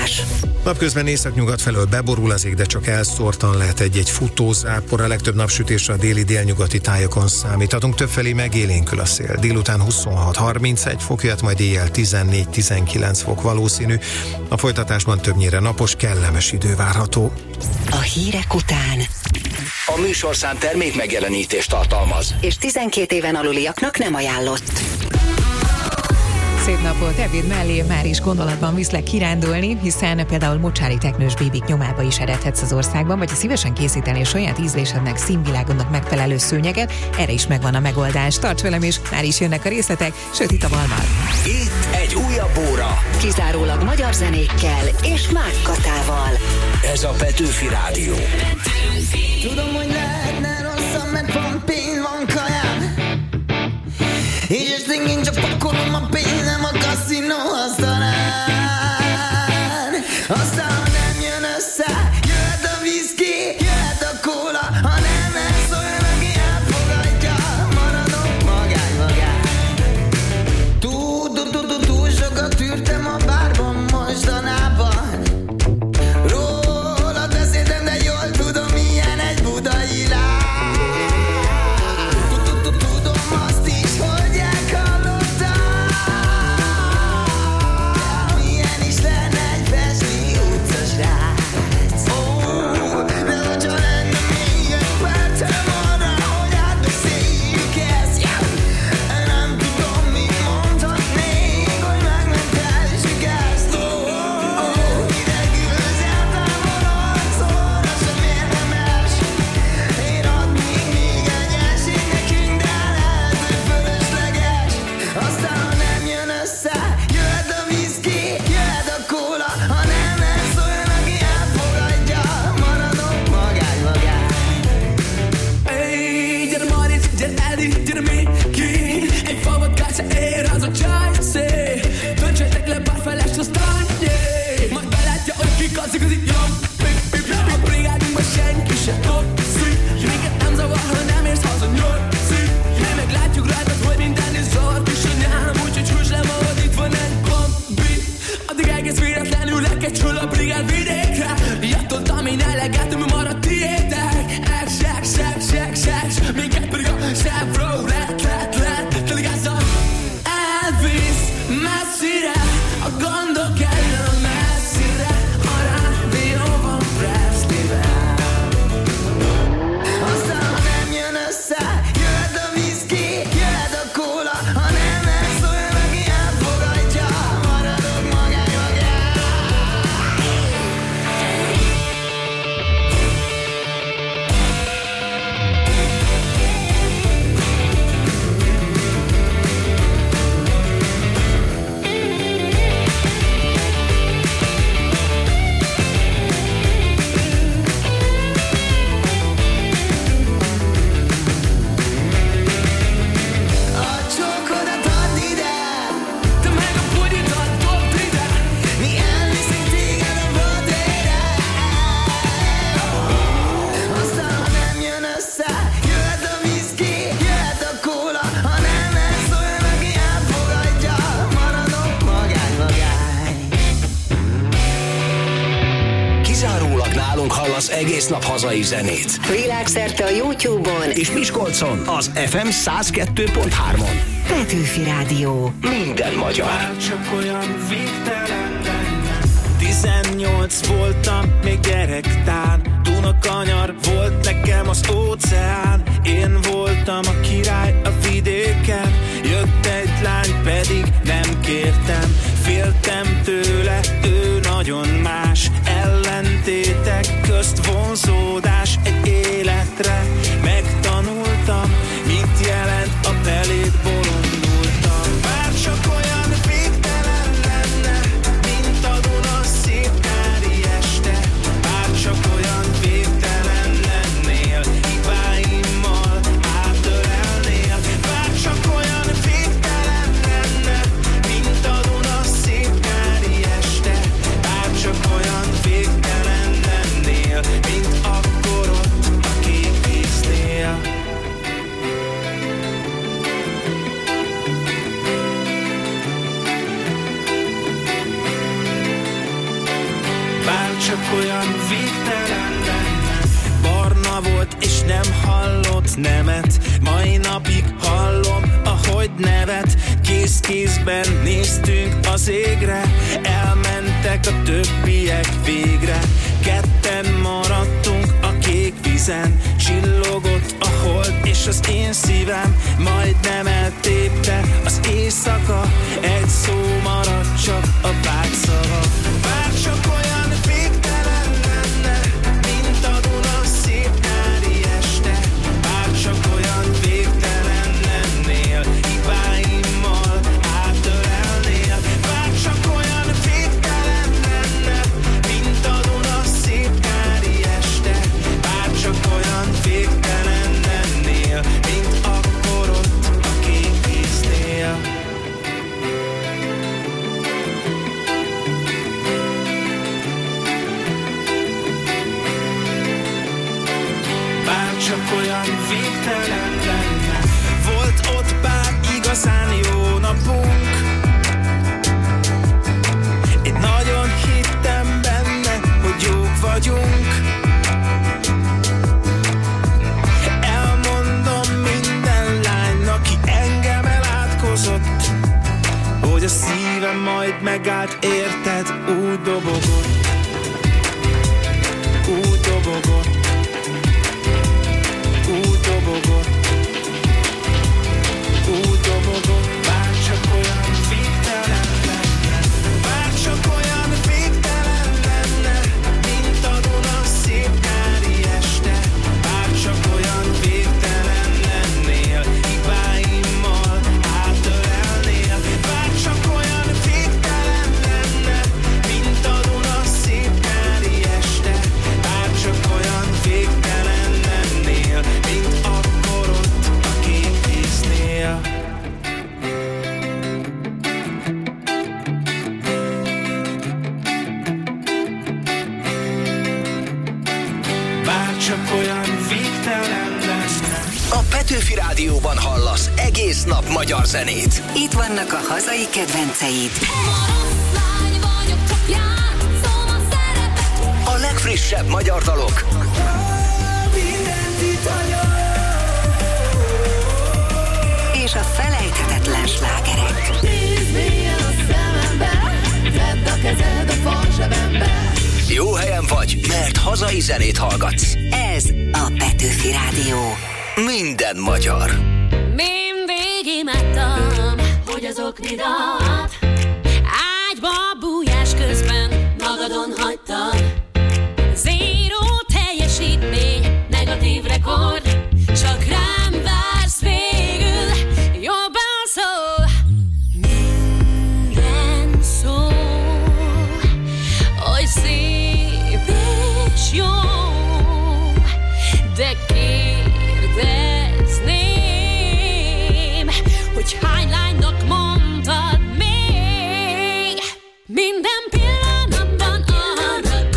időjárás. Napközben északnyugat felől beborul az ég, de csak elszórtan lehet egy-egy futózápor. A legtöbb napsütésre a déli-délnyugati tájakon számíthatunk. Többfelé megélénkül a szél. Délután 26-31 fok jöhet, majd éjjel 14-19 fok valószínű. A folytatásban többnyire napos, kellemes idő várható. A hírek után A műsorszám termék megjelenítést tartalmaz, és 12 éven aluliaknak nem ajánlott. Szép napot, ebéd mellé már is gondolatban viszlek kirándulni, hiszen például mocsári teknős bébik nyomába is eredhetsz az országban, vagy ha szívesen készítenél saját ízlésednek, színvilágodnak megfelelő szőnyeget, erre is megvan a megoldás. Tarts velem, és már is jönnek a részletek, sőt itt a Balmar. itt egy újabb óra. Kizárólag magyar zenékkel és Mák Katával. Ez a Petőfi Rádió. Tudom, hogy lehetne rosszabb, mert pont pénz van kajám. És esténként csak pakolom a pénzem a kaszinó asztalán. Aztán, ha nem jön össze, jöhet a viszki, jöhet a kóla. Ha nem elszóljon, aki elfogadja, maradok magány. Túl sokat tűrtem a bárban mostanában. Rólad beszéltem, de jól tudom, milyen egy budai lány. Egész nap hazai zenét. Világszerte a YouTube-on És Miskolcon az FM 102.3-on. Petőfi Rádió. Minden magyar. Már csak olyan végtelen lenne. 18 voltam, még gyerektán. Dunakanyar volt nekem az óceán. Én voltam a király a vidéken. Jött egy lány, pedig nem kértem. Féltem tőle, ő nagyon más. Ellentétek közt vonzódás egy életre. Megtanultam, mit jelent a belét bolondultam. Bár csak olyan végtelen lenne, mint a Duna szép nyári este. Bár csak olyan végtelen lennél, hibáimmal átölelnél. Bár csak olyan végtelen lenne, mint a Duna szép nyári este. Bár csak olyan végtelen lennél, mint akkor ott a kék víznél. Bárcsak olyan végtelen lenne. Barna volt és nem hallott nemet, mai napig hallom, ahogy nevet. Kéz-kézben néztünk az égre, elmentek a többiek végre. Ketten maradtunk a kék vízen, csillogott a hold és az én szívem. Majdnem eltépte az éjszaka, egy szó maradt csak a vágyszava. Bárcsak olyan végtelen lenne, mint a Duna szép nyári este. Bárcsak olyan végtelen lennél, hibáimmal átölelnél. Bárcsak olyan végtelen lenne, mint a Duna szép nyári este. Bárcsak olyan végtelen lennél, mint akkor ott a kék víznél. Bárcsak olyan végtelen lenne. Volt ott pár igazán jó napunk, én nagyon hittem benne, hogy jók vagyunk. Elmondom minden lánynak, ki engem elátkozott, hogy a szívem majd megállt, érted? Úgy dobogott, úgy dobogott, úgy dobogott, úgy dobogott. Bárcsak olyan végtelen lenne, bárcsak olyan végtelen lenne, mint a Duna szép nyári este. Bárcsak olyan végtelen lennél, hibáimmal átölelnél. Bárcsak olyan végtelen lenne, mint a Duna szép nyári este. Bárcsak olyan végtelen lennél, mint akkor ott a kék víznél. Bárcsak olyan végtelen lenne. A Petőfi Rádióban hallasz egész nap magyar zenét. Itt vannak a hazai kedvenceid. A legfrissebb magyar dalok. És a felejthetetlen slágerek. Jó helyen vagy, mert hazai zenét hallgatsz. Ez a Petőfi Rádió. Minden magyar. Mindig imádtam, hogy az oknidat ágyba bújás közben magadon hagytad. Zéró teljesítmény, negatív rekord, csak rám vársz végül, jobban szól. Minden szó, hogy szép és jó, de kérdezném, hogy hány lánynak mondtad még. Minden pillanatban arra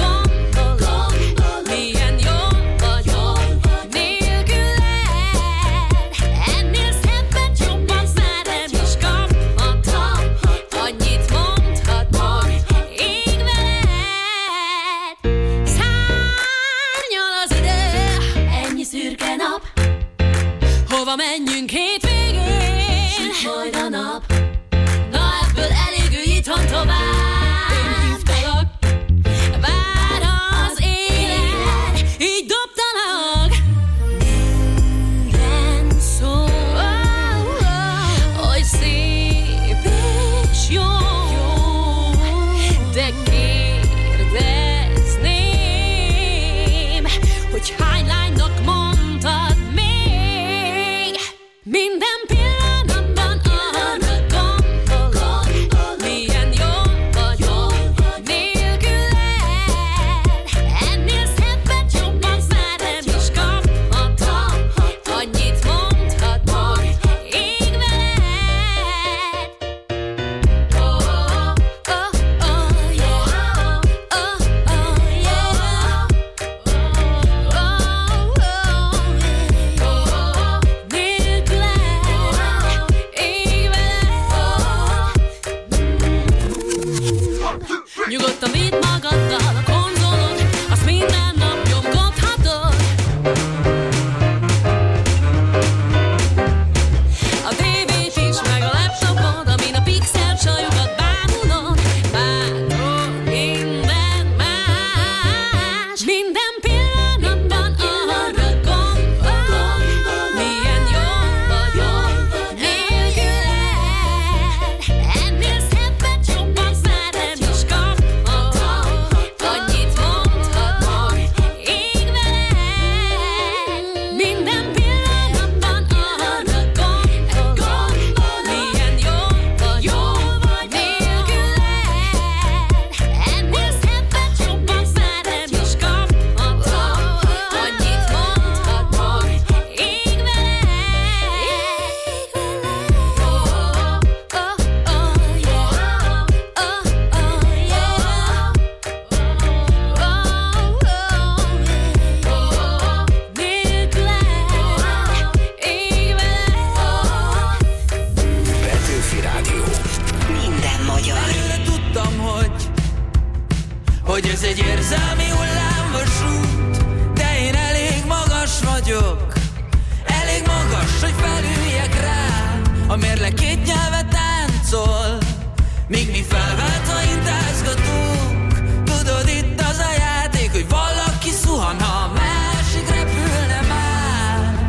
hogy ez egy érzelmi hullámvasút, de én elég magas vagyok, elég magas, hogy felüljek rá. A mérleg két nyelvet táncol, míg mi felváltva intázgatunk. Tudod, itt az a játék, hogy valaki szuhan, ha a másik repülne már.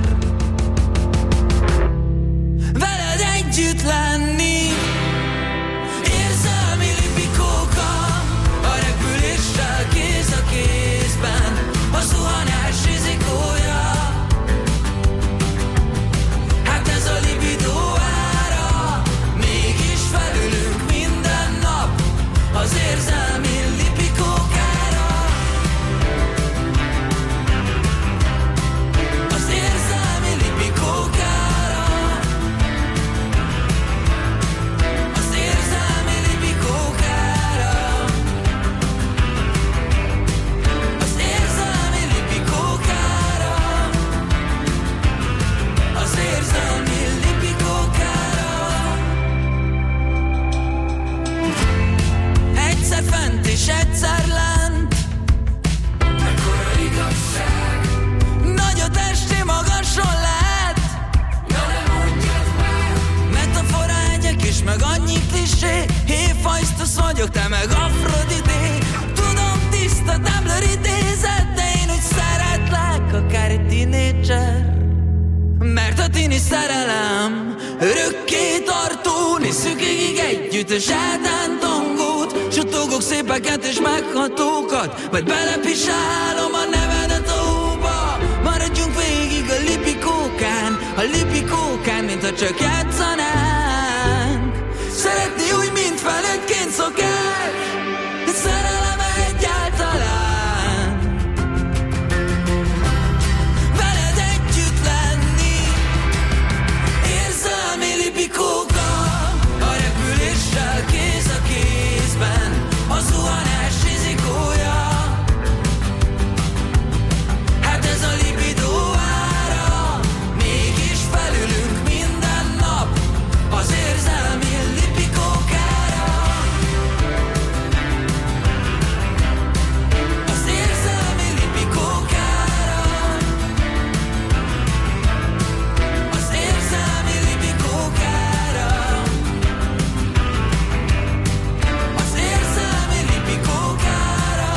Veled együtt lenni, érzelmi lipikóka, a repüléssel kéz a kézben, a zuhanás rizikója. Hát ez a libidó ára, mégis felülünk minden nap az érzelmi lipikókára. Az érzelmi lipikókára. Az érzelmi lipikókára. Az érzelmi lipikókára. Az érzelmi lipikókára. Egyszer fent és egyszer lent, mekkora igazság. Nagy a testé, magason lehet. Ja, ne mondjad már. Metafora egyek is, meg annyi klisé. Héfajsztusz vagyok, te meg Afrodité. Tudom, tiszta Tumblr idézet, de én úgy szeretlek, akár egy tínédzser. Mert a tini szerelem örökké tartó, nézzük végig együtt a sátántongót. Suttogok szépeket és meghatókat, majd belepisálom a nevedet a hóba. Maradjunk végig a lipikókán, mint ha csak játszanánk. Szeretni úgy, mint felnőttként szokás, szerelem egyáltalán. Veled együtt lenni, érzelmi lipikóka, a repüléssel kéz a kézben, a zuhanás rizikója. Hát ez a libidó ára, mégis felülünk minden nap az érzelmi lipikókára. Az érzelmi lipikókára. Az érzelmi lipikókára. Az érzelmi lipikókára.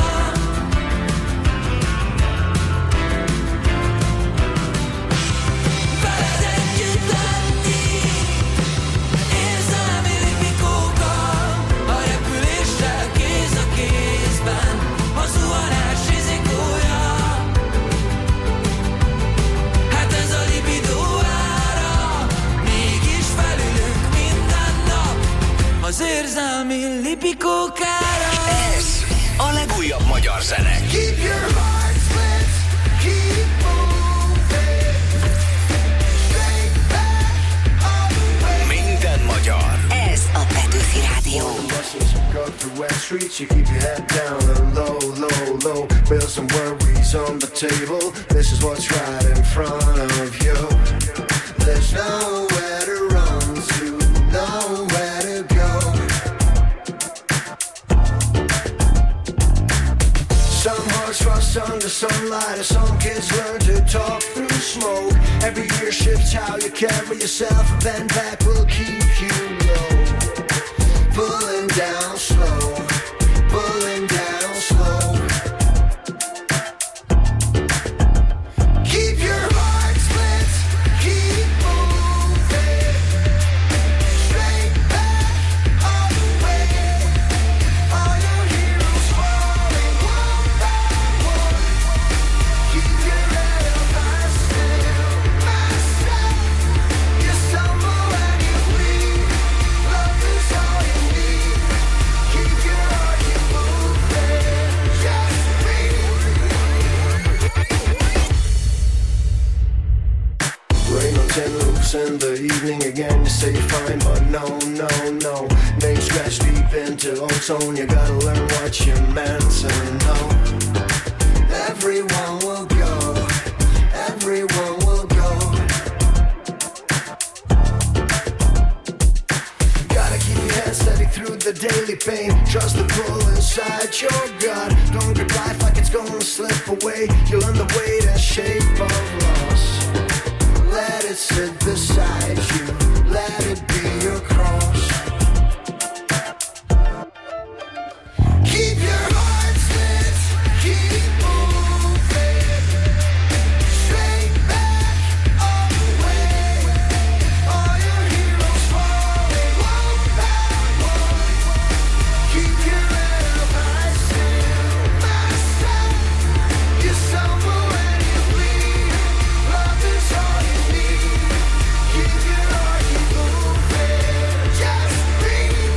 Veled együtt lenni, érzelmi lipikóka, a repüléssel kéz a kézben, a zuhanás rizikója. Hát ez a libidó ára, mégis felülünk minden nap az érzelmi lipikókára. Ez a legújabb magyar zene. Keep your heart split, keep moving, straight back all the way. Minden magyar. Ez a Petőfi Rádió. Buses go through wet streets, you keep your head down and low, low, low. Build some worries on the table. This is what's right in front of you. There's nowhere to run to, nowhere to go. Some hearts rust under sunlight, and some kids learn to talk through smoke. Every year shifts how you carry yourself, a bend back will keep you low. Pulling down slow, pulling down slow. Keep your heart split, keep moving, straight back all the way. All your heroes falling one by one. Keep your head up high still, you stumble and you bleed. Love is all you need. Keep your heart moving, just breathe. Rain on tin roofs in the evening again. You say you're fine, but no, no, no. Name scratched deep into ozone. You gotta learn what you're meant to know. Everyone will go, everyone will go. Gotta keep your head steady through the daily pain. Trust the pull inside your gut. way, you'll learn the way to shape of loss. Let it sit beside you, let it be your cross. Keep your heart set, keep moving, straight back all the way. All your heroes falling one by one. Keep your head up high, still my side. You stumble when you bleed, love is all you need. Keep your heart, keep moving, just breathe.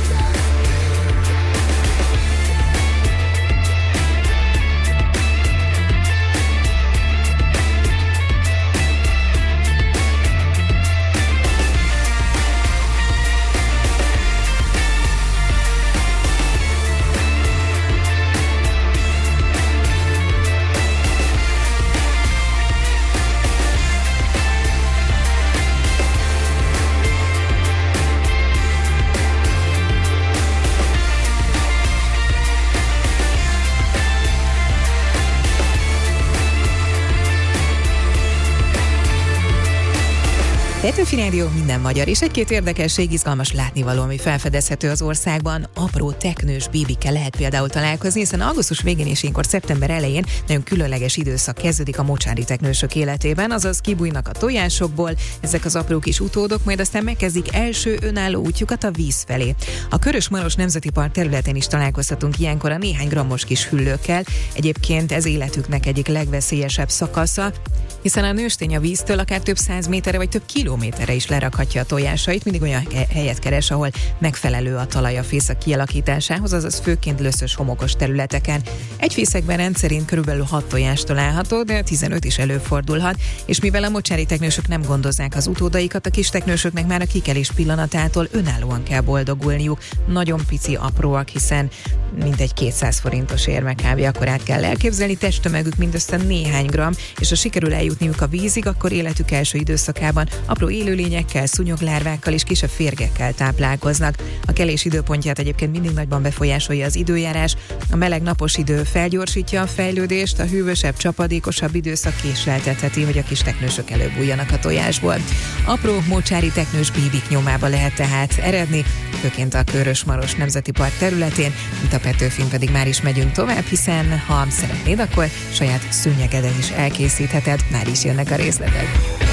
Petőfi Rádió, minden magyar, és egy-két érdekesség, izgalmas látnivaló, ami felfedezhető az országban. Apró teknős bébikkel lehet például találkozni, hiszen augusztus végén és ilyenkor szeptember elején nagyon különleges időszak kezdődik a mocsári teknősök életében, azaz kibújnak a tojásokból ezek az apró kis utódok, majd aztán megkezdik első önálló útjukat a víz felé. A Körös-Maros Nemzeti Park területén is találkozhatunk ilyenkor a néhány grammos kis hüllőkkel. Egyébként ez életüknek egyik legveszélyesebb szakasza, hiszen a nőstény a víztől akár több 100 méterre vagy több kilométerre is lerakhatja a tojásait, mindig olyan helyet keres, ahol megfelelő a talaj a fészek kialakításához, azaz főként löszös, homokos területeken. Egy fészekben rendszerint körülbelül 6 tojás található, de 15 is előfordulhat, és mivel a mocsári teknősök nem gondozzák az utódaikat, a kis teknősöknek már a kikelés pillanatától önállóan kell boldogulniuk. Nagyon pici, apróak, hiszen mintegy 200 forintos érme kb. Akkorát kell elképzelni, testtömegük mindössze néhány gramm, és ha sikerül eljutniuk a vízig, akkor életük első időszakában apró élőlényekkel, szúnyoglárvákkal és kisebb férgekkel táplálkoznak. A kelés időpontját egyébként mindig nagyban befolyásolja az időjárás. A meleg napos idő felgyorsítja a fejlődést, a hűvösebb, csapadékosabb időszak késleltetheti, hogy a kis teknősök előbújjanak a tojásból. Apró mocsári teknős bíbik nyomába lehet tehát eredni, főként a Körös-Maros Nemzeti Park területén, mint a Petőfin pedig már is megyünk tovább, hiszen ha szeretnéd, akkor saját szőnyegedet is elkészítheted, már is jönnek a részletek.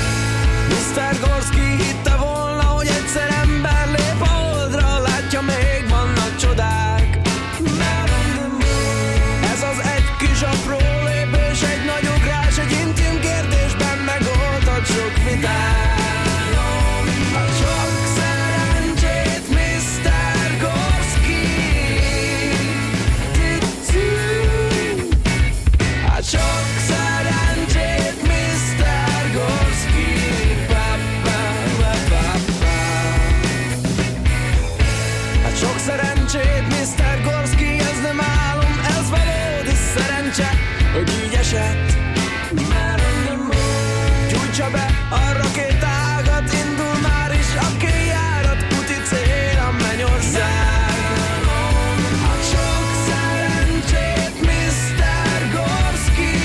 Mr. Gorski hitte volna, hogy egyszer ember lép a holdra, látja, még vannak csodák. Ez az egy kis apró lépés, egy nagy ugrás, egy intim kérdésben megoldhat sok vitát. Sok szerencsét, Mr. Gorski. Hát sok szerencsét, Mr. Gorski. Hát sok szerencsét, Mr. Gorski, ez nem álom, ez valódi szerencse, hogy így esett. Gyújtsa be a rakétágat, indul már is a kéjárat, úti cél a mennyország. Hát sok szerencsét, Mr. Gorski.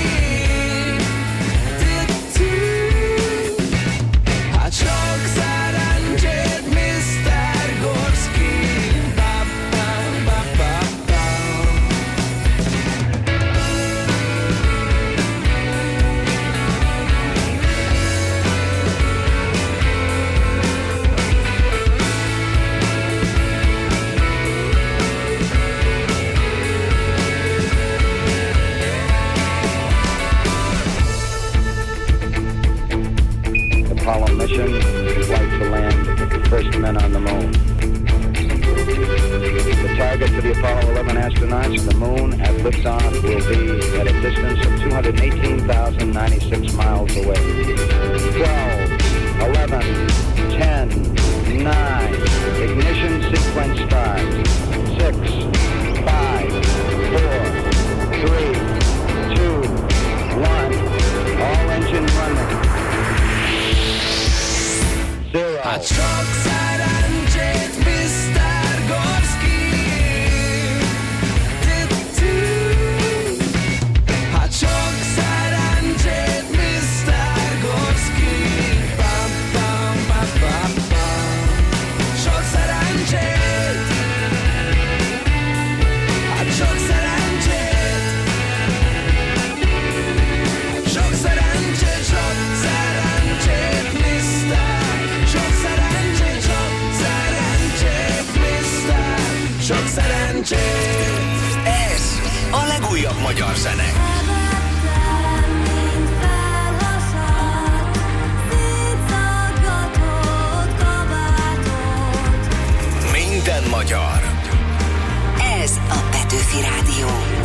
Hát sok szerencsét, Mr. Gorski. Apollo mission, flight to land, first men on the moon. The target for the Apollo 11 astronauts, the moon at liftoff, will be at a distance of 218,096 miles away. 12, 11, 10, 9, ignition sequence starts. 6, 5, 4, 3, 2, 1, all engine running. Zero. Hát sok szerencsét, Mr. Gorski. Hát sok szerencsét. legújabb magyar zene. Minden magyar. Ez a Petőfi Rádió.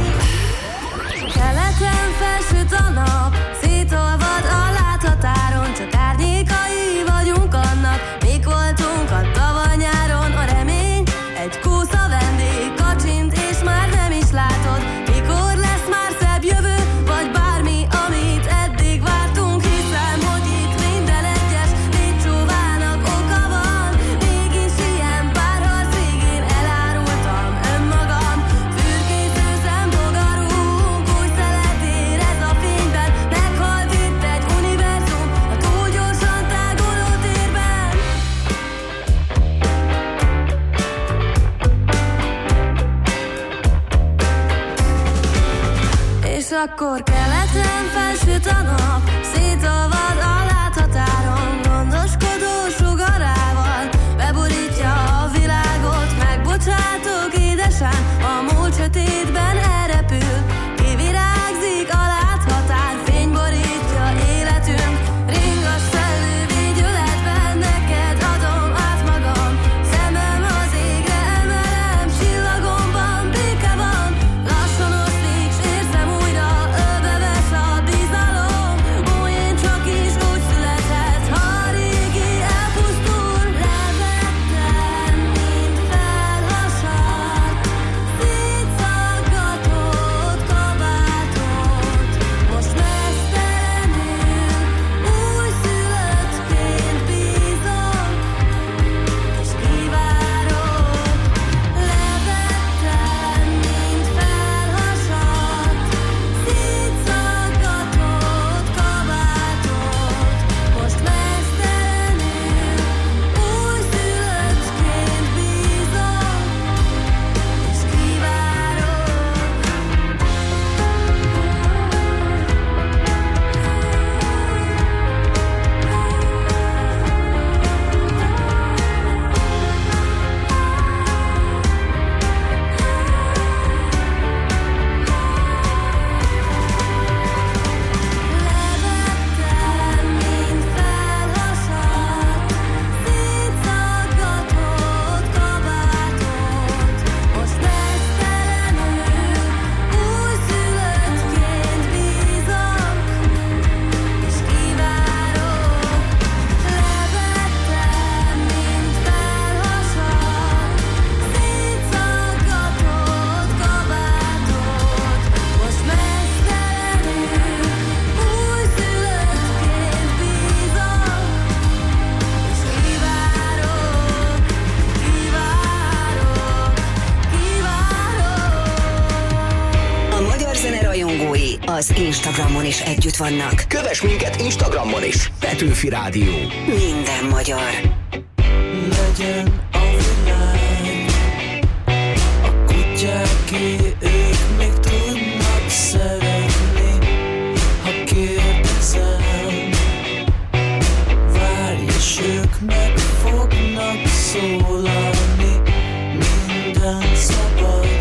Keleten felsüt a nap, szétolvad a láthatáron, csak árnyékai vagyunk annak, mik voltunk a tavaly-nyáron. A remény egy kúsza vendég, kacsint és már nem is látod, mikor lesz már szebb jövő, vagy bármi, amit eddig vártunk. Hiszem, hogy itt minden egyes létcsóvának oka van, mégis ilyen párharc végén elárultam önmagam. Fürkésző szembogarunk, új szelet érez a fényben, meghalt itt egy univerzum a túl gyorsan táguló térben. És akkor keleten felsüt a nap, szétolvad a láthatáron, gondoskodó sugarával beborítja a világot. Megbocsátok édesem, a múlt sötétben elrepül, kivirágzik a láthatár, fény borítja életünk. Ringas szellő vigyületben neked adom át magam, szemem az égre emelem, csillagomban béke van. Lassan oszlik, s érzem újra, ölbeves a bizalom. Ó, én csak is úgy született, ha a régi elpusztul. Levettem, mint felhasadt, szétszaggatott kabátot. Most mesztelenül, újszülöttként bízom, és kivárok. Levettem, mint felhasadt, szétszaggatott kabátot. Most mesztelenül, újszülöttként bízom, és kivárok. Levettem, mint felhasadt, szétszaggatott kabátot. Most mesztelenül, újszülöttként bízom, és kivárok. Levettem, mint felhasadt, szétszaggatott kabátot. Most mesztelenül, újszülöttként bízom, és kivárok, kivárok. A magyar zene rajongói az Instagramon is együtt vannak. Kövess minket Instagramon is. Petőfi Rádió. Minden magyar. Legyen a világ a kutyáké, ők még tudnak szeretni. Ha kérdezem, várj, és ők meg fognak szólalni. Minden szabad,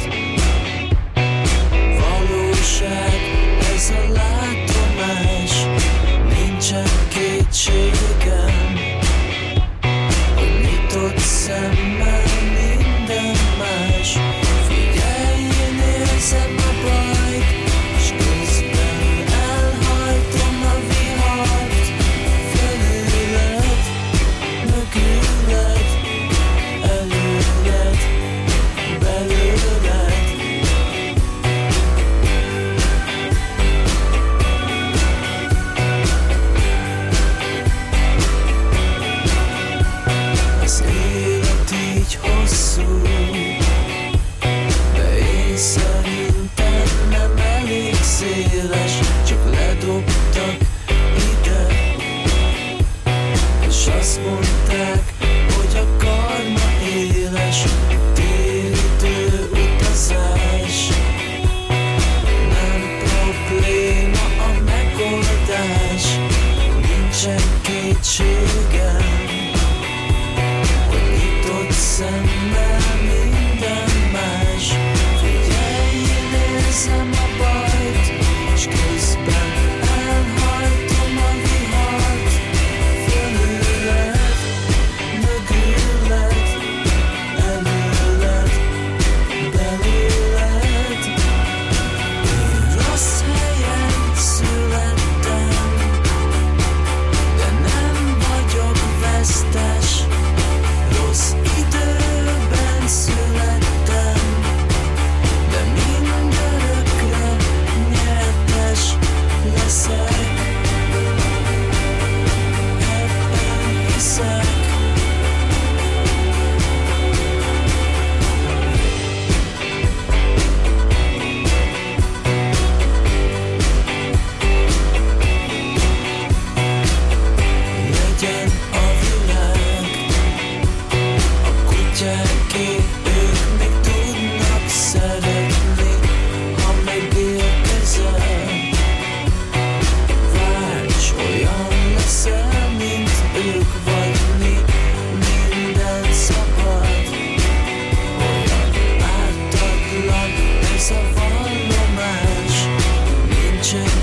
valóság, ez a látomás. Nincsen kétségem, hogy nyitott szemmel minden más. Figyelj, én érzem a bajt, s közben elhajtom a vihart. Felüled, mögüled, előled, belőled. Az élet így hosszú, de én szerintem nem elég széles. Csak ledobtak ide, és azt mondták, hogy a karma éles. Térítő utazás, nem probléma a megoldás. Nincsen kétségem, hogy nyitott szemmel minden más. Figyelj, én érzem a bajt,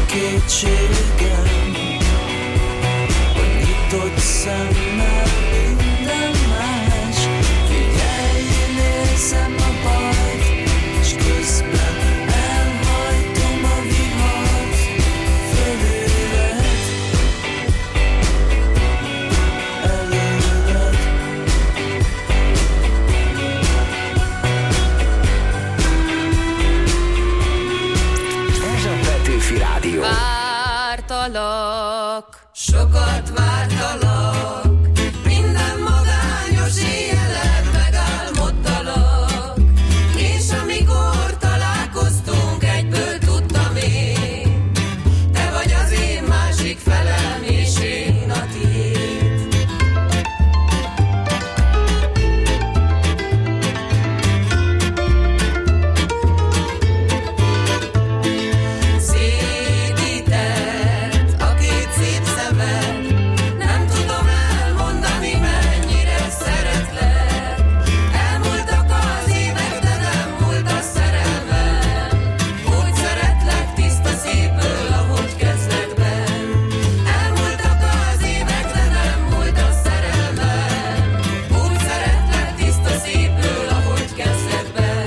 kétségem, hogy nyitott szemmel minden más. Figyelj, én érzem a bajt, és közben elhajtom a vihart fölőled, előled. Ez a Petőfi Rádió. Vártalak, Sokat vártalak, minden magányos éjjeled megálmodtalak, és amikor találkoztunk, egyből tudtam én, te vagy az én másik felem, és én a tiéd. Szédített a két szép szemed, nem tudom elmondani, mennyire szeretlek. Elmúltak az évek, de nem múlt a szerelmem. Úgy szeretlek tiszta szépből, ahogy kezdetben. Elmúltak az évek, de nem múlt a szerelmem. Úgy szeretlek tiszta szépből, ahogy kezdetben.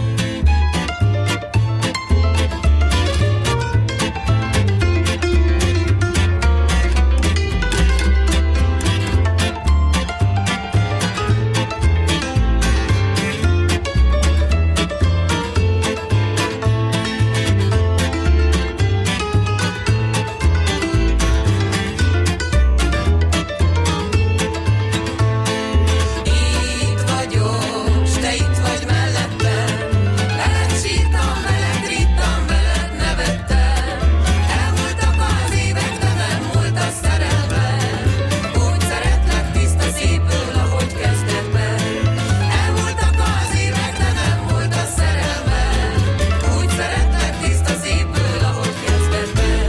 Itt vagyok, s te itt vagy mellettem. Veled sírtam, veled rittam, veled nevettem. Elmúltak az évek, de nem múlt a szerelmem. Úgy szeretlek tiszta szépből, ahogy kezdetben. Elmúltak az évek, de nem múlt a szerelmem. Úgy szeretlek tiszta szépből, ahogy kezdetben.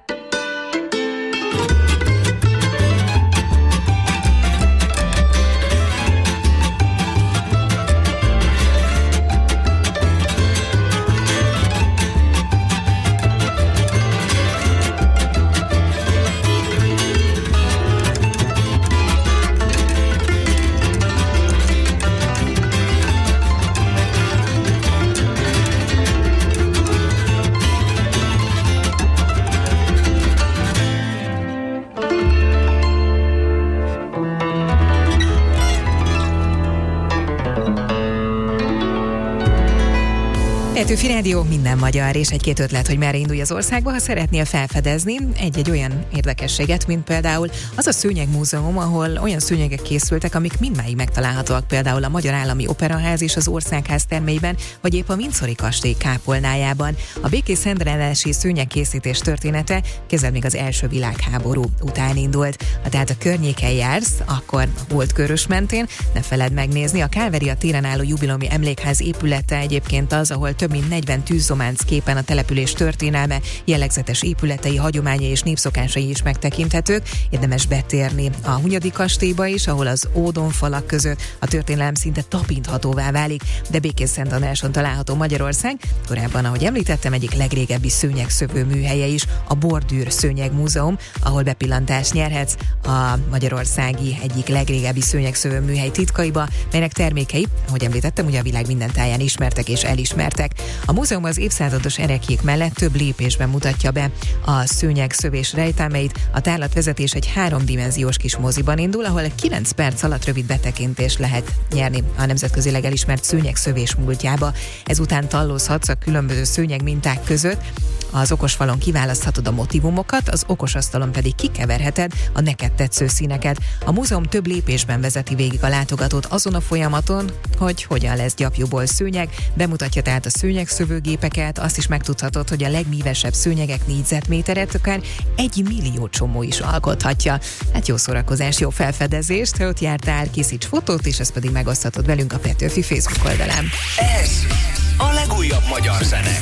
Petőfi Rádió, minden magyar, és egy-két ötlet, hogy merre indulj az országba, ha szeretnél felfedezni egy-egy olyan érdekességet, mint például az a szőnyegmúzeum, ahol olyan szőnyegek készültek, amik mindmáig megtalálhatóak például a Magyar Állami Operaház és az Országház termeiben, vagy épp a Windsori kastély kápolnájában. A békés rendellenessi szőnyegkészítés története kezdve még az első világháború után indult. Ha tehát a környéken jársz, akkor volt Körös mentén, ne feledd megnézni, a Kálveria téren álló jubileumi emlékház épülete egyébként az, ahol több mint 40 tűzzománc képen a település történelme, jellegzetes épületei, hagyományai és népszokásai is megtekinthetők. Érdemes betérni a Hunyadi kastélyba is, ahol az ódonfalak között a történelem szinte tapinthatóvá válik, de Békés-Szent Andráson található Magyarország korábban, ahogy említettem, egyik legrégebbi szőnyegszövő műhelye is, a Bordűr Szőnyegmúzeum, ahol bepillantást nyerhetsz a magyarországi egyik legrégebbi szőnyegszövő műhely titkaiba, melynek termékei, ahogy említettem, ugye a világ minden táján ismertek és elismertek. A múzeum az évszázados ereklyék mellett több lépésben mutatja be a szőnyegszövés rejtelmeit. A tárlatvezetés egy 3-dimenziós kis moziban indul, ahol 9 perc alatt rövid betekintést lehet nyerni a nemzetközileg elismert szőnyegszövés múltjába. Ezután tallózhatsz a különböző szőnyeg minták között, az okosfalon kiválaszthatod a motivumokat, az okosasztalon pedig kikeverheted a neked tetsző színeket. A múzeum több lépésben vezeti végig a látogatót azon a folyamaton, hogy hogyan lesz gyapjúból szőnyeg, bemutatja tehát a szőnyegszövőgépeket, azt is megtudhatod, hogy a legmívesebb szőnyegek négyzetméteret akár 1 millió csomó is alkothatja. Hát jó szórakozás, jó felfedezést, ha ott jártál, készíts fotót, és ezt pedig megoszthatod velünk a Petőfi Facebook oldalán. Ez a legújabb magyar zene.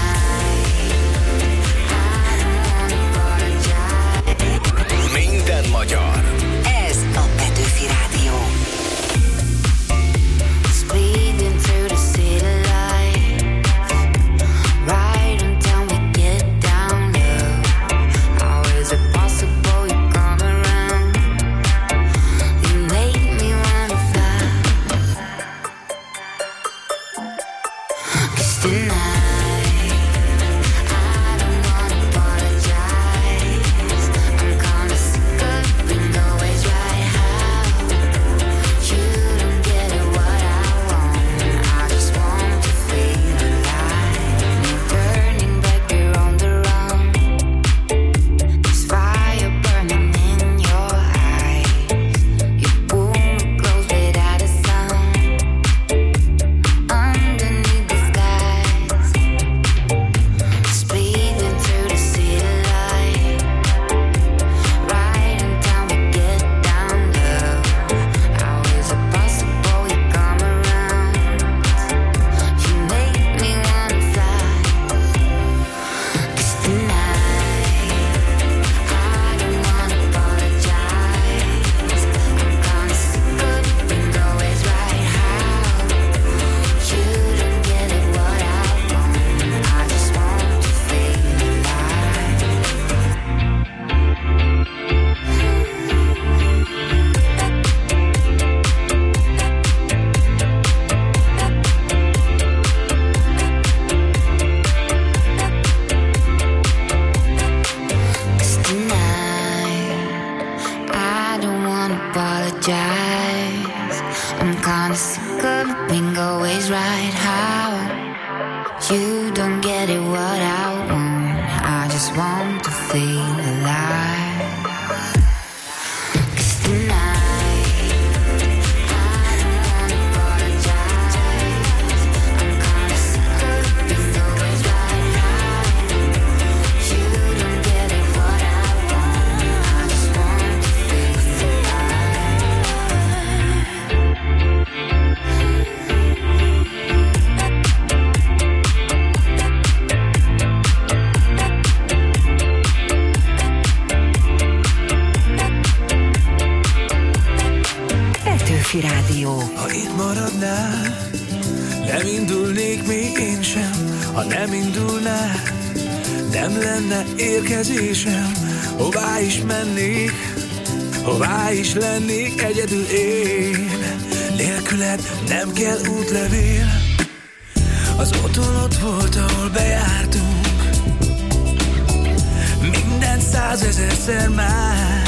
Minden magyar. Ez a Petőfi Rádió. Speeding through the city lights, right until we get down low. feel alive. 'Cause tonight I don't wanna apologize. I'm kinda sick of being always right. You don't get it what I want. I just want to feel Petőfi Rádió. Ha itt maradnál, nem indulnék még én sem. Ha nem indulnál, nem lenne érkezésem. Hová is mennék, hová is lennék egyedül én. Nélküled nem kell útlevél. Az otthon ott volt, ahol bejártunk. Minden 100 000-szer már.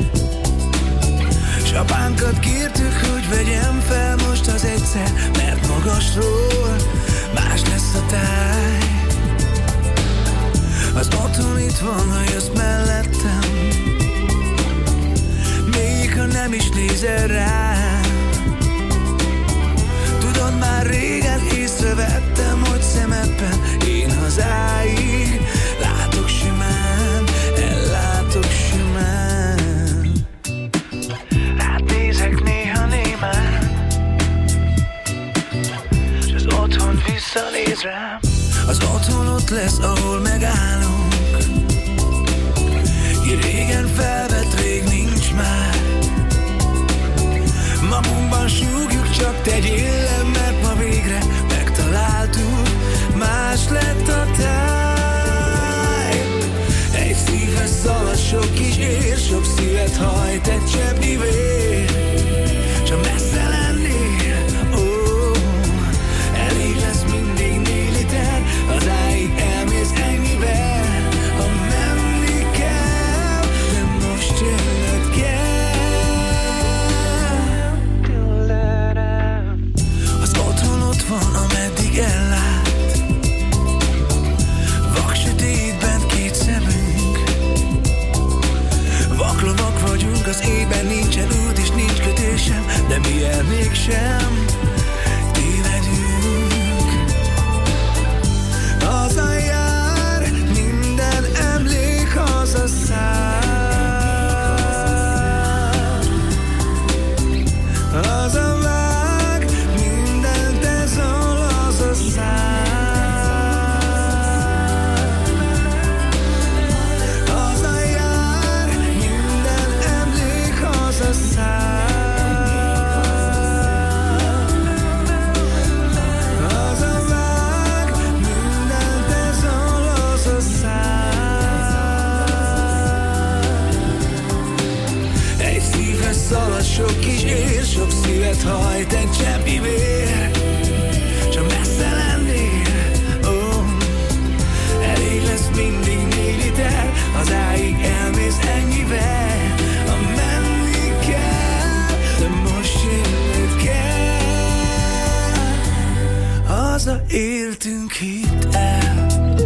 S apánkat kértük, hogy vegyem fel most az egyszer, mert magasról más lesz a táj. Az otthon itt van, ha jössz mellettem, még ha nem is nézel rám. Tudod, már régen észrevettem, hogy szemedben én hazáig látok simán, ellátok simán. Nézek néha némán, s az otthon visszanéz rám. Az otthon ott lesz, ahol megállunk. Ki régen felvett, rég nincs már. Magunkban súgjuk, csak tegyél le, mert ma végre megtaláltuk. Más lett a táj. Egy szívhez szalad sok kis ér, sok szívet hajt egy cseppnyi vér. S ha messze lennél, elég lesz mindig 4 liter. Hazáig elmész ennyivel, ha menni kell, de most jönnöd kell. Az otthon ott van, ameddig ellát. Vaksötétben 2 szemünk. Vaklovak vagyunk, az éjben nincsen út és nincs kötésem, de mi el mégsem tévedünk. Hazajár, minden emlék hazaszáll. Hazavág, mindent ez all hazaszáll. Szalad sok kis ér, sok szívet hajt egy cseppnyi vér. S ha messze lennél, elég lesz mindig 4 liter. Hazáig elmész ennyivel, ha menni kell, de most jönnöd kell. Hazaértünk, hidd el.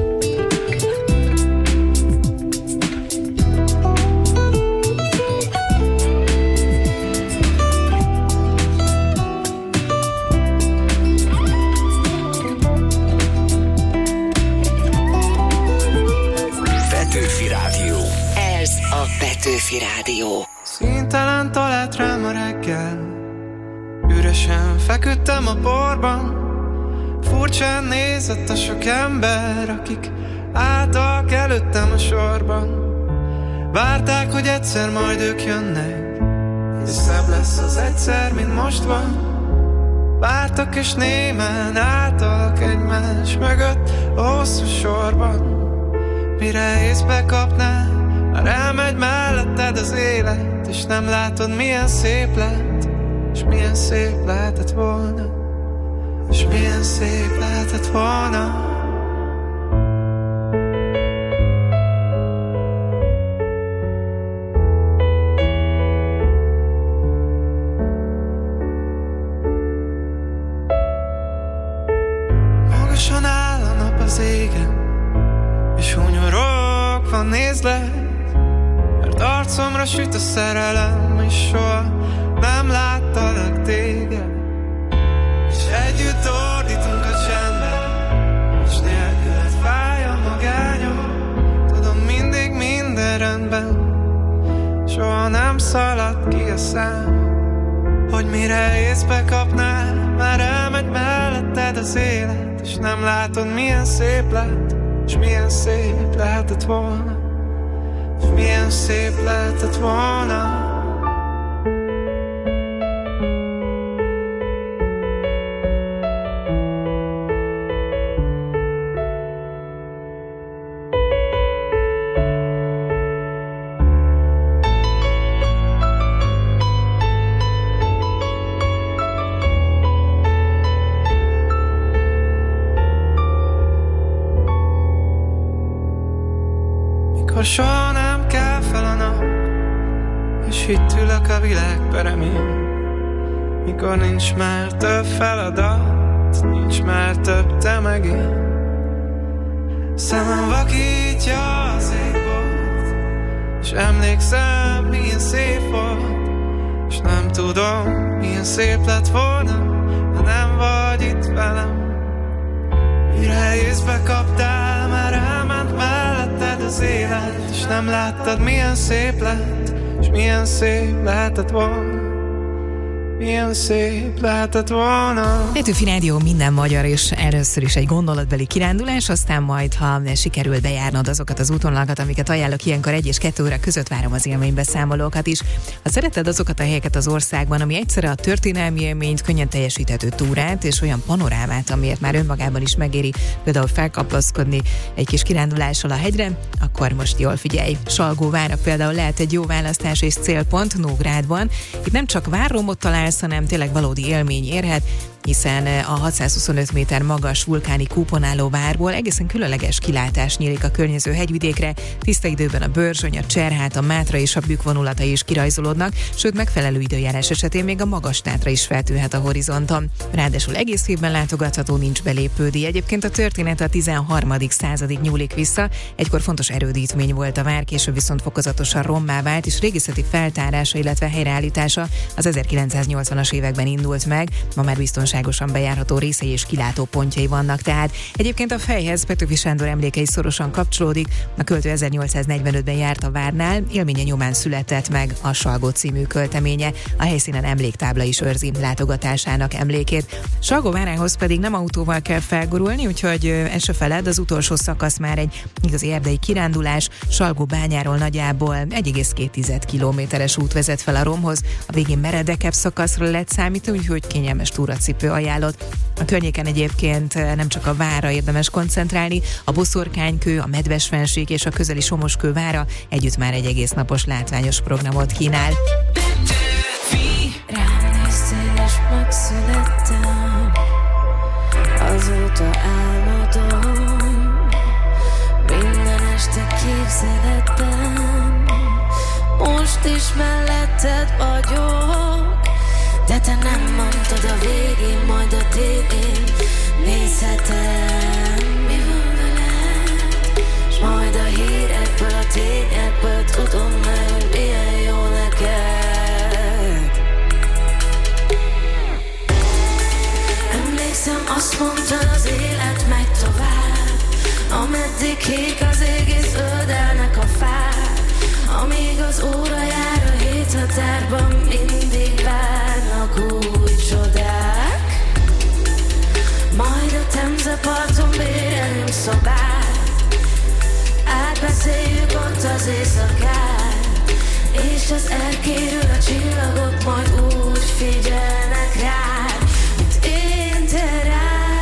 Petőfi Rádió. Színtelen talált rám a reggel, üresen feküdtem a borban. Furcsán nézett a sok ember, akik álltak előttem a sorban. Várták, hogy egyszer majd ők jönnek, és szebb lesz az egyszer, mint most van. Vártak és némán álltak egymás mögött a hosszú sorban. Mire észbe kapnál, már elmegy melletted az élet, és nem látod, milyen szép lett, és milyen szép lehetett volna, és milyen szép lehetett volna. Magasan áll a nap az égen, és hunyorog sokan nézlek, mert arcomra süt a szerelem, és soha nem láttalak téged. És együtt ordítunk a csendben, és nélküled fáj a magányom. Tudom, mindig minden rendben, soha nem szalad ki a szám. Hogy mire észbe kapnál, már elmegy melletted az élet, és nem látod, milyen szép lett, és milyen szép lehetett volna, és milyen szép lehetett volna. Soha nem kell fel a nap, és itt ülök a világ peremén. Mikor nincs már több feladat, nincs már több te meg én. Szemem vakítja az égbolt, és emlékszem, milyen szép volt, és nem tudom, milyen szép lett volna, ha nem vagy itt velem. Mire észbe kaptál, már elment melletted az élet, és nem láttad, milyen szép lett, és milyen szép lehetett volna, milyen szép lehetett volna. Petőfi Rádió, minden magyar, és először is egy gondolatbeli kirándulás, aztán majd, ha sikerül bejárnod azokat az útvonalakat, amiket ajánlok ilyenkor 1 és 2 óra között, várom az élménybeszámolókat is. Ha szereted azokat a helyeket az országban, ami egyszerre a történelmi élményt, könnyen teljesíthető túrát, és olyan panorámát, amiért már önmagában is megéri például felkapaszkodni egy kis kirándulással a hegyre, akkor most jól figyelj. Salgóvára például lehet egy jó választás és célpont Nógrádban. Itt nem csak várromot találsz, hanem tényleg valódi élmény érhet, hiszen a 625 méter magas vulkáni kúpon álló várból egészen különleges kilátás nyílik a környező hegyvidékre, tiszta időben a Börzsöny, a Cserhát, a Mátra és a Bükk vonulatai is kirajzolódnak, sőt megfelelő időjárás esetén még a Magas-Tátra is feltűnhet a horizonton. Ráadásul egész évben látogatható, nincs belépődíj. Egyébként a történet a 13. századig nyúlik vissza, egykor fontos erődítmény volt a vár, később viszont fokozatosan rommá vált, és régészeti feltárása, illetve helyreállítása az 1980-as években indult meg, ma már biztonságosan bejárható részei és kilátópontjai vannak. Tehát egyébként a fejhez Petőfi Sándor emléke is szorosan kapcsolódik. A költő 1845-ben járt a várnál, élménye nyomán született meg a Salgó című költeménye. A helyszínen emléktábla is őrzi látogatásának emlékét. Salgó várához pedig nem autóval kell felgurulni, úgyhogy ezt se feled, az utolsó szakasz már egy igazi erdei kirándulás. Salgó bányáról nagyjából 1,2 kilométeres út vezet fel a Romhoz. A végén meredekebb szakaszról lehet számítani, úgyhogy kényelmes túracipő ajánlott. A környéken egyébként nem csak a várra érdemes koncentrálni, a Boszorkánykő, a Medvesfennsík és a közeli Somoskő vára együtt már egy egész napos látványos programot kínál. Rám néztél és megszülettem, azóta álmodom, minden este képzeletben, most is melletted vagyok, de te nem mondtad a végén, majd a tévén nézhetem, mi van veled, s majd a hírekből, a tényekből tudom meg, hogy milyen jó neked. Emlékszem, azt mondtad, az élet megy tovább, ameddig kék az ég és zöldelnek a fák, amíg az óra jár a héthatárban, mindig várnak új csodák. Majd a Temze-parton bérelünk szobát, átbeszéljük ott az éjszakát, és az erkéről a csillagok majd úgy figyelnek rád, mint én te rád.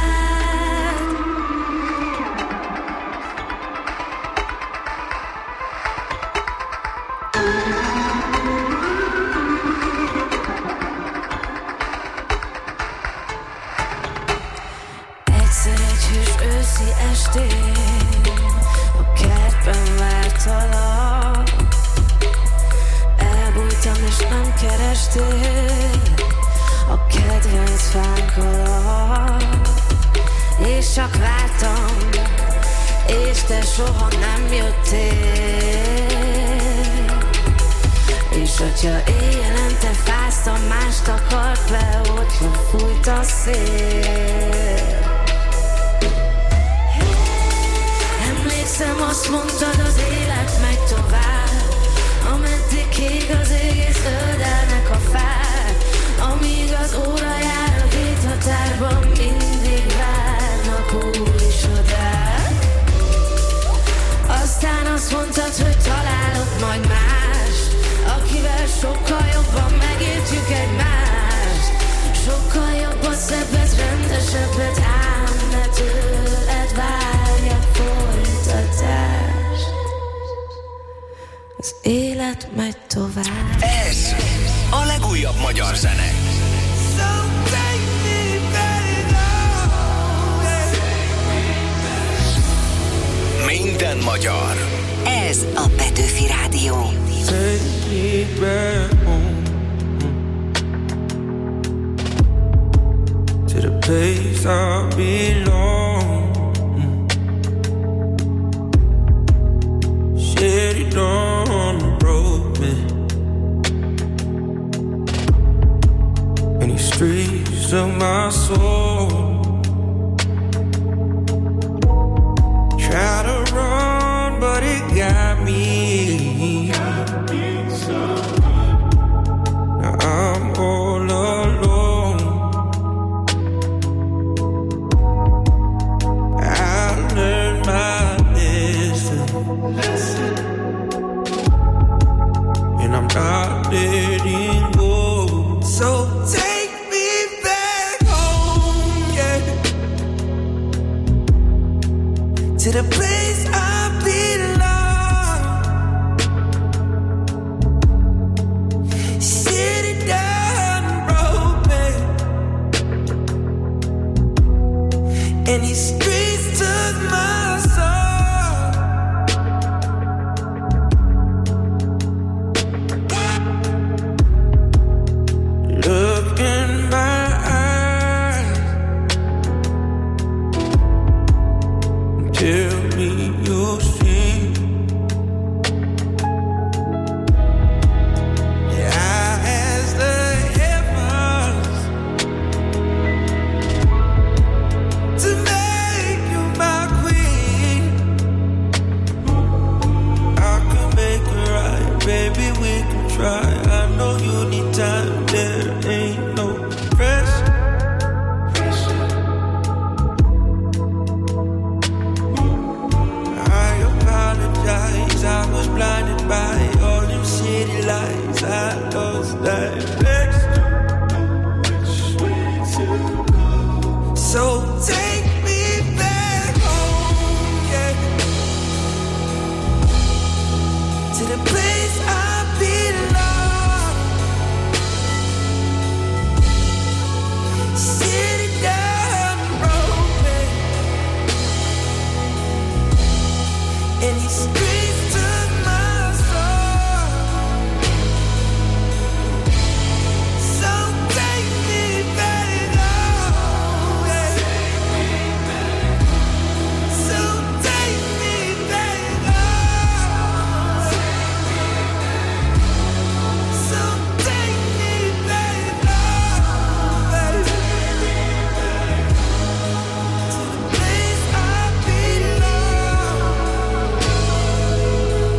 Egyszer egy hűs őszi estén a kertben vártalak, elbújtam és nem kerestél a kedvenc fánk alatt, és csak vártam, és te soha nem jöttél. hogyha éjjelente fáztam, mást akart le, hogyha fújt a szél. Emlékszem, azt mondtad, az élet megy tovább, ameddig ég az ég és zöldelnek a fák, amíg az óra jár a héthatárban, mindig várnak új csodák. Aztán azt mondtad, hogy találok majd mást, akivel sokkal jobban megértjük egymást, sokkal jobban, szebbet, rendesebbet, ám ne tőled várjak folytatást. Az élet megy tovább. Ez a legújabb magyar zene. Minden magyar. Ez a Petőfi Rádió. Take me back home, to the place I belong. Said it on the road, man. In these streets of my soul. Try to run, but it got me. Now I'm all alone. I learned my lesson, and I'm not letting go. So take me back home, yeah, to the place I belong. City down the road, babe, and these streets took my soul. Look in my eyes, tell me you'll see. I ask the heavens to make you my queen. I can make it right, baby, we can try. I know you need time, there ain't no pressure. I apologize, I was blinded by all them city lights. I lost direction. So take me back home, yeah, to the place I belong. City down the road, babe, and these streets took my soul. So take me back home, yeah. So take me back home. So take me back home, baby, to the place I belong.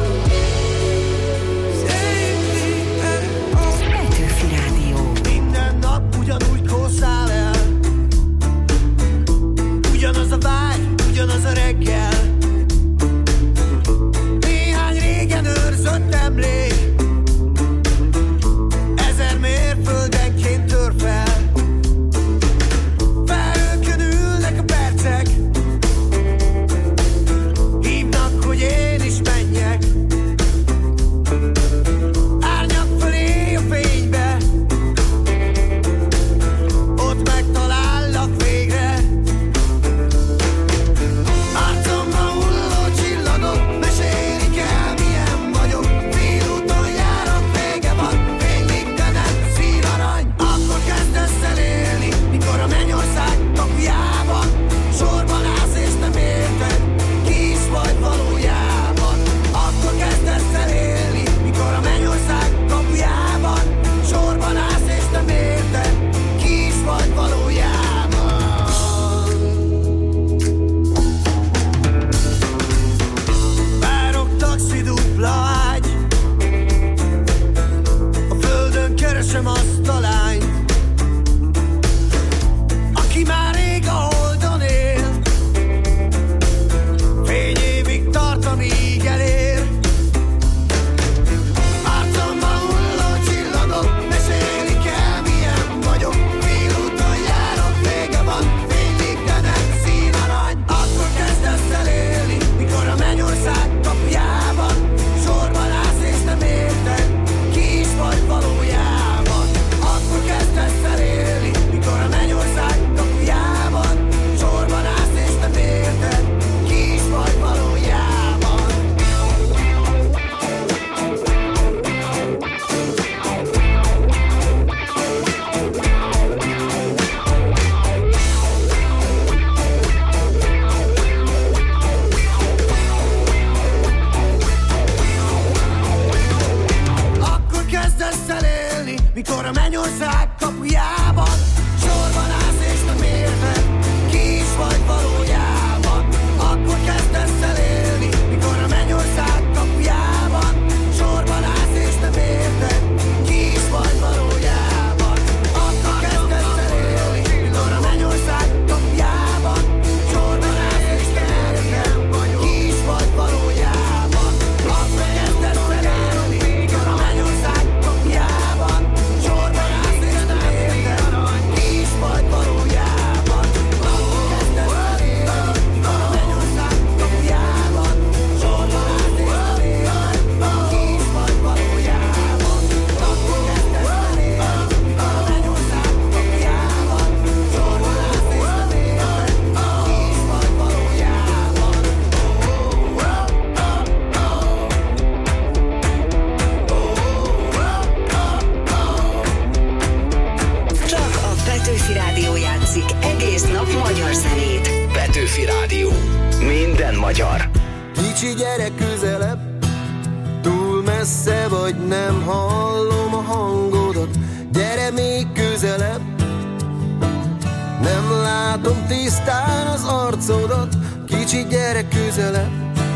mikor a mennyország kapujában sorban állsz és nem érted, ki is vagy valójában. Akkor kezdesz el élni, mikor a mennyország kapujában sorban állsz és nem érted, ki is vagy valójában. Akkor kezdesz el élni, mikor a mennyország kapujában sorban állsz és nem érted, ki is vagy valójában. Akkor kezdesz el élni, mikor a mennyország kapujában sorban állsz és nem érted, ki is vagy valójában. Akkor kezdesz el élni, mikor a mennyország kapujában sorban állsz és nem érted, ki is vagy valójában. Akkor kezdesz el élni, mikor a mennyország kapujában sorban állsz és nem érted, ki is vagy valójában. Csak a Petőfi Rádió játszik egész nap magyar zenét. Petőfi Rádió. Minden magyar. Kicsi gyerek közelebb, túl messze vagy, nem hallom a hangodat. Gyere még közelebb, nem látom tisztán az arcodat. Kicsi gyerek közelebb,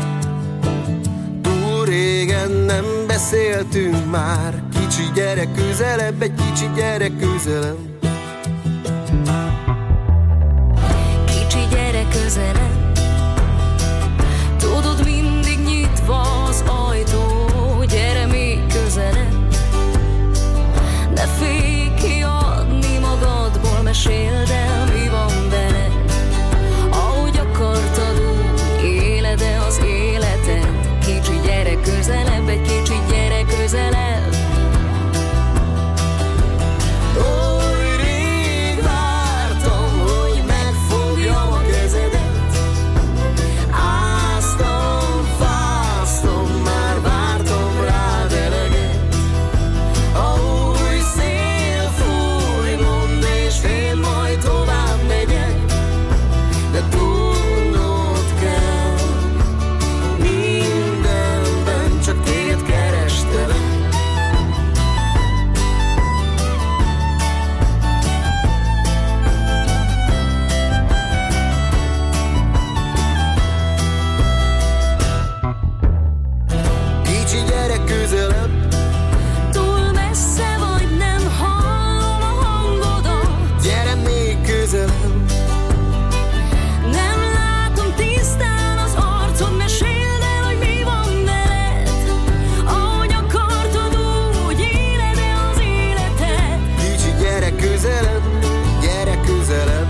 túl régen nem beszéltünk már. Kicsi gyerek közelebb, egy kicsi gyerek közelebb. Kicsi gyerek közelebb, tudod, mindig nyitva az ajtó. Gyere még közelebb, ne félj kiadni magadból, meséld el, mi van veled. Ahogy akartad, úgy éled-e az életed. Kicsi gyerek közelebb, egy kicsi gyerek közelebb. Oly rég vártam, hogy megfogjam a kezedet. Áztam, fáztam, már vártam rád eleget. A új szél fúj, mondd és én majd tovább megyek. De tudnod kell, mindenben csak téged kerestelek. Kicsi gyerek közelebb, Túl messze vagy, nem hallom a hangodat. gyere még közelebb. Nem látom tisztán az arcod, meséld el, hogy mi van veled. Ahogy akartad, úgy éled-e az életed. Kicsi gyerek közelebb, gyere közelebb.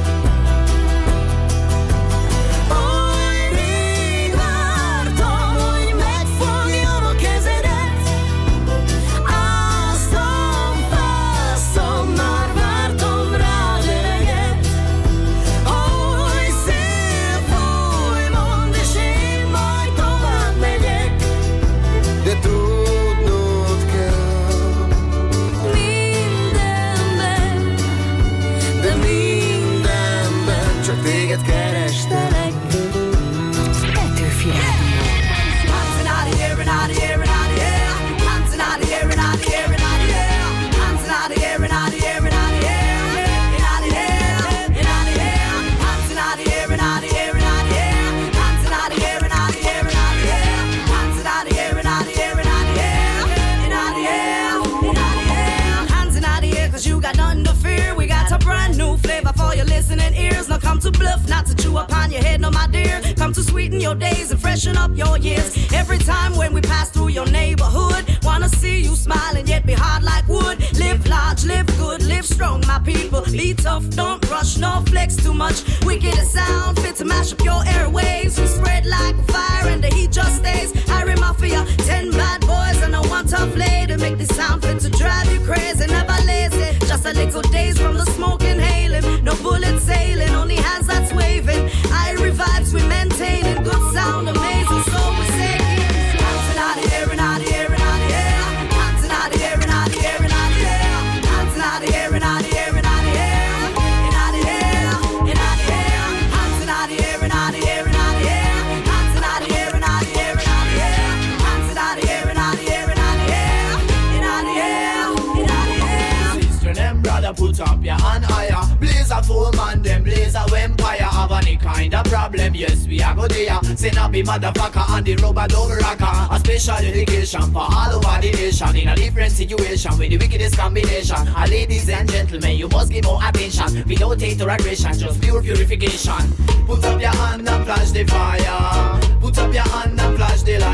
Oly rég vártam, hogy megfogjam a kezedet. Áztam, fáztam, már vártam rád eleget. Oly szél fúj, mondd és én majd tovább megyek. De tudnod kell, Mindenben, de mindenben csak téged kerestelek. Petőfi Rádió. Hands in the air, 'cause you got nothing to fear. We got a brand new flavor for your listening ears. Now come to bluff, not to chew upon your head, no my dear. Come to sweeten your days and freshen up your years. Every time when we pass through your neighborhood, wanna see you smile and yet be hard like wood. Live large, live good, live strong, my people. Be tough, don't rush, no flex too much. Wicked a sound fit to mash up your airwaves. We spread like fire and the heat just stays. Iron Mafia, 10 bad boys and a one tough lady. Make this sound fit to drive you crazy, never lazy. Just a little days from the smoke inhaling. No bullets sailing, only hands that's waving. Irie vibes we maintaining, good sound amazing, so we say hands in the air, in the air, in the air. Hands in the air, in the air, in the air. Hands in the air, in the air, in the air. In the air, in the air. Hands in the air, in the air, in the air. Hands in the air, in the air, in the air. yes, we are go there. Say not be motherfucker on the rubber double rocker. A special dedication for all over the nation. In a different situation with the wickedest combination. Ladies and gentlemen, you must give more attention. Without hate or aggression, just pure purification. Put up your hand and flash the fire. Put up your hand and flash the light.